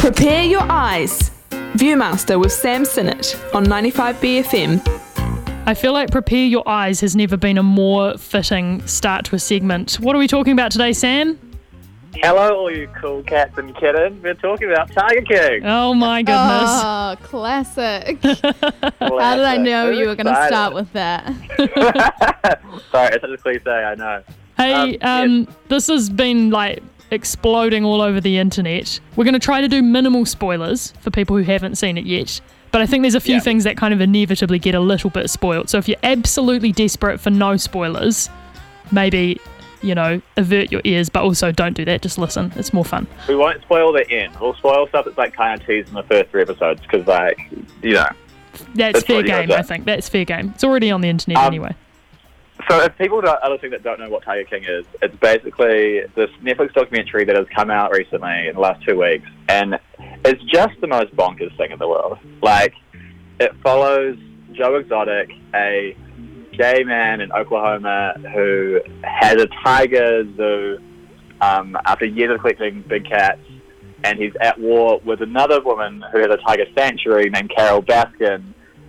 Prepare your eyes. Viewmaster with Sam Sinnott on 95BFM. I feel like Prepare Your Eyes has never been a more fitting start to a segment. What are we talking about today, Sam? Hello, all you cool cats and kittens. We're talking about Tiger King. Oh my goodness. Oh, classic. How did I know you were going to start with that? Sorry, it's such a cliche, I know. Hey, Yes. this has been like exploding all over the internet. We're going to try to do minimal spoilers for people who haven't seen it yet. But I think there's a few things that kind of inevitably get a little bit spoiled. So if you're absolutely desperate for no spoilers, maybe, avert your ears, but also don't do that. Just listen. It's more fun. We won't spoil the end. We'll spoil stuff that's like kind of teased in the first 3 episodes because, That's fair what you game, guys I think. That's fair game. It's already on the internet anyway. So if people are listening that don't know what Tiger King is, it's basically this Netflix documentary that has come out recently in the last 2 weeks, and it's just the most bonkers thing in the world. Like, it follows Joe Exotic, a gay man in Oklahoma who had a tiger zoo after years of collecting big cats, and he's at war with another woman who has a tiger sanctuary named Carol Baskin,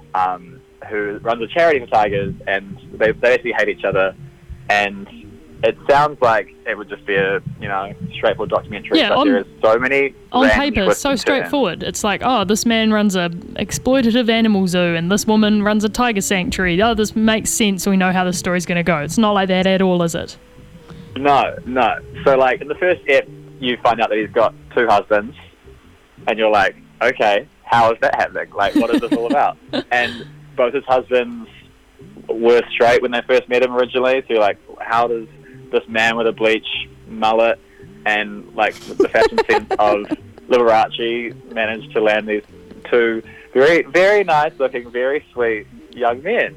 who runs a charity for tigers, and they basically hate each other. And it sounds like it would just be a straightforward documentary, but there is so many on random paper, twists so and turns. straightforward. It's like, this man runs a exploitative animal zoo and this woman runs a tiger sanctuary. This makes sense. We know how the story's going to go. It's not like that at all, is it? No. So, like, in the first ep, you find out that he's got 2 husbands, and you're like, okay, how is that happening? Like, what is this all about? And both his husbands were straight when they first met him originally, so you're like, how does this man with a bleach mullet and like the fashion sense of Liberace manage to land these 2 very, very nice looking, very sweet young men?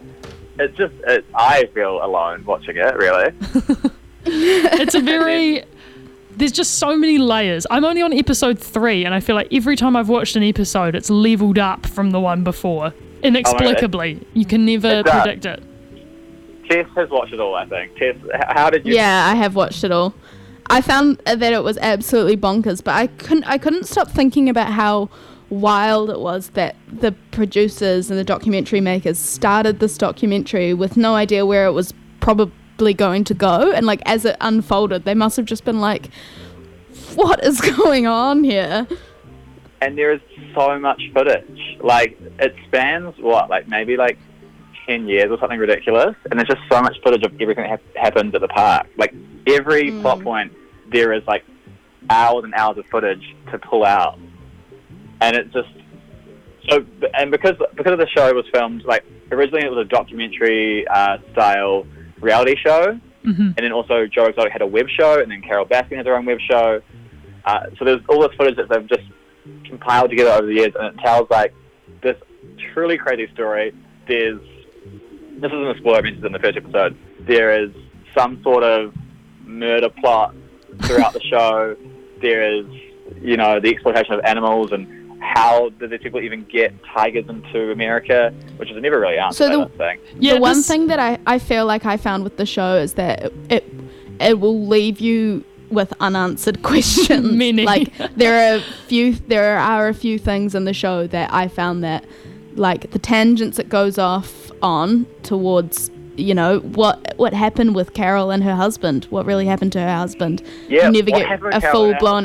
I feel alone watching it, really. It's a very... There's just so many layers. I'm only on episode 3, and I feel like every time I've watched an episode, it's leveled up from the one before. Inexplicably. You can never predict it. Tess has watched it all, I think. Tess, how did you... Yeah, I have watched it all. I found that it was absolutely bonkers, but I couldn't stop thinking about how wild it was that the producers and the documentary makers started this documentary with no idea where it was probably going to go, and like as it unfolded, they must have just been like, what is going on here? And there is so much footage. Like, it spans, maybe 10 years or something ridiculous, and there's just so much footage of everything that happens at the park. Like, every plot point, there is, hours and hours of footage to pull out. And it's just... So, and because of the show was filmed, originally it was a documentary-style reality show, and then also Joe Exotic had a web show, and then Carol Baskin had her own web show. So there's all this footage that they've just compiled together over the years, and it tells this truly crazy story. This isn't a spoiler, I mentioned in the first episode. There is some sort of murder plot throughout the show. There is, the exploitation of animals, and how did these people even get tigers into America, which is never really answered. So the one thing that I feel like I found with the show is that it will leave you with unanswered questions. Many. There are a few things in the show that I found that, the tangents it goes off on towards, what happened with Carol and her husband, what really happened to her husband. Yeah, you never get a full-blown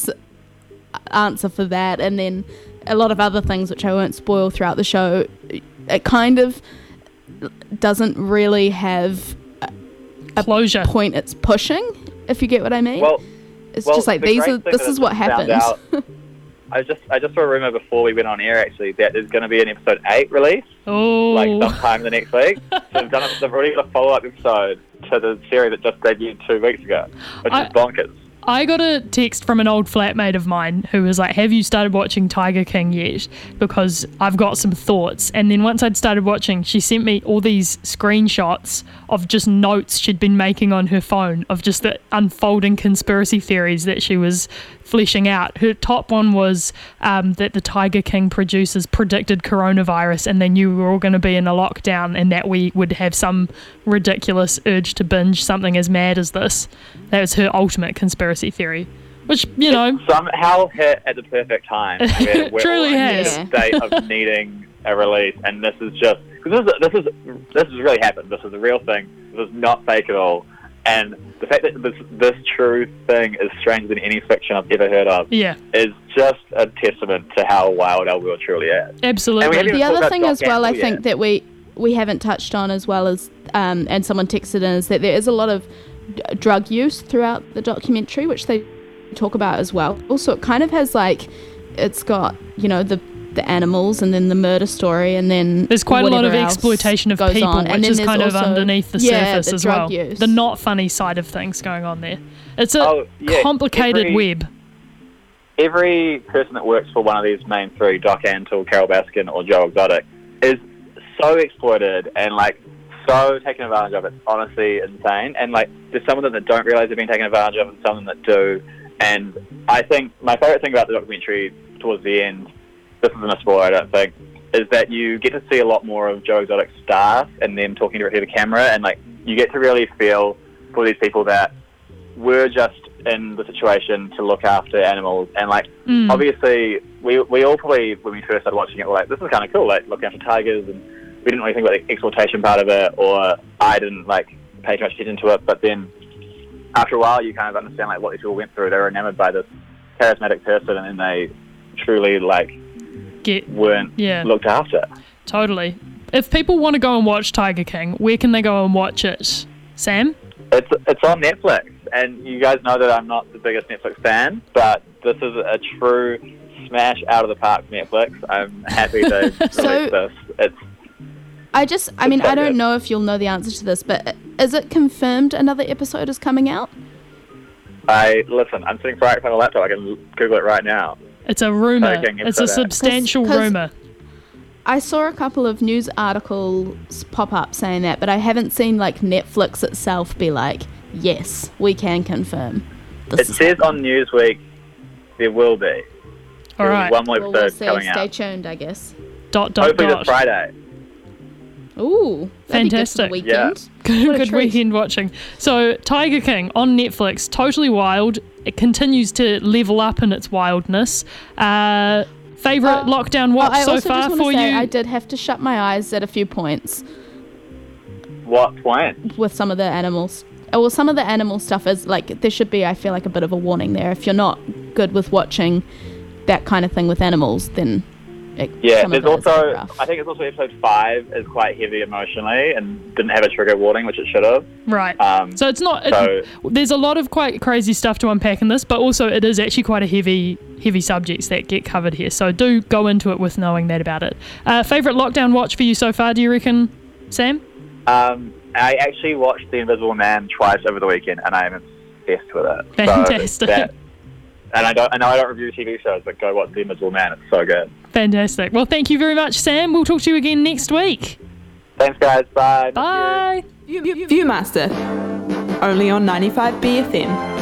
answer for that, and then a lot of other things which I won't spoil throughout the show. It kind of doesn't really have a closure point it's pushing, if you get what I mean. It's just like this is what happened. I just saw a rumor before we went on air actually that there's going to be an episode 8 release, sometime the next week. So they've already got a follow-up episode to the series that just debuted 2 weeks ago, which is bonkers. I got a text from an old flatmate of mine who was like, have you started watching Tiger King yet? Because I've got some thoughts. And then once I'd started watching, she sent me all these screenshots of just notes she'd been making on her phone of just the unfolding conspiracy theories that she was fleshing out. Her top one was that the Tiger King producers predicted coronavirus and they knew we were all going to be in a lockdown and that we would have some ridiculous urge to binge something as mad as this. That was her ultimate conspiracy theory. Which, you know, somehow hit at the perfect time. It We're truly all has. in a state of needing a release, and this is just because this has really happened. This is a real thing. This is not fake at all. And the fact that this true thing is stranger than any fiction I've ever heard of yeah, is just a testament to how wild our world truly is. absolutely. And we haven't The even talked other about thing Doc as well, I Gamble think yet. that we haven't touched on as well as, and someone texted in, is that there is a lot of drug use throughout the documentary, which they talk about as well. Also, it kind of has like, it's got, you know, the animals and then the murder story and then There's quite a lot of whatever else exploitation of goes people, on. And which then is there's kind of also- underneath the yeah, surface the as drug well. use. The not funny side of things going on there. It's a complicated web. Every person that works for one of these main three, Doc Antle, Carol Baskin, or Joe Exotic, is so exploited and like so taken advantage of. It's honestly insane. And like, there's some of them that don't realize they're being taken advantage of, and some of them that do. And I think my favorite thing about the documentary towards the end, this isn't a spoiler, I don't think, is that you get to see a lot more of Joe Exotic's staff and them talking directly to the camera, and like, you get to really feel for these people that were just in the situation to look after animals. And like, obviously we all probably, when we first started watching it, were like, this is kind of cool, like looking after tigers, and we didn't really think about the exploitation part of it, or I didn't like pay too much attention to it. But then after a while you kind of understand like what these people went through. They were enamored by this charismatic person, and they truly like weren't looked after. Totally. If people want to go and watch Tiger King, where can they go and watch it? Sam? It's on Netflix, and you guys know that I'm not the biggest Netflix fan, but this is a true smash out of the park, Netflix. I'm happy to release this. I don't know if you'll know the answer to this, but is it confirmed another episode is coming out? Listen, I'm sitting right in front of a laptop. I can Google it right now. It's a rumour. Tiger King It's a episode. substantial 'Cause rumour. I saw a couple of news articles pop up saying that, but I haven't seen like Netflix itself be like, yes, we can confirm. It says on Newsweek there will be. All There's right. one more Well, episode we'll see. coming Stay out. tuned, I guess. Hopefully this Friday. Ooh, that'd be good for Fantastic. the weekend. Good, What a good treat. weekend watching. So, Tiger King on Netflix, totally wild. It continues to level up in its wildness. Favourite lockdown watch I so also far just want for to say you? I did have to shut my eyes at a few points What point? with some of the animals. Well, some of the animal stuff is like, there should be, I feel like, a bit of a warning there. If you're not good with watching that kind of thing with animals, then Yeah, some of there's it is a bit also, rough. I think it's also episode 5 is quite heavy emotionally and didn't have a trigger warning, which it should have. Right. So it's not. so- There's a lot of quite crazy stuff to unpack in this, but also it is actually quite a heavy subjects that get covered here. So do go into it with knowing that about it. Favorite lockdown watch for you so far? Do you reckon, Sam? I actually watched The Invisible Man twice over the weekend, and I'm obsessed with it. Fantastic. And I know I don't review TV shows, but go watch The Invisible Man. It's so good. Fantastic. Well, thank you very much, Sam. We'll talk to you again next week. Thanks, guys. Bye. Bye. Viewmaster, only on 95 BFM.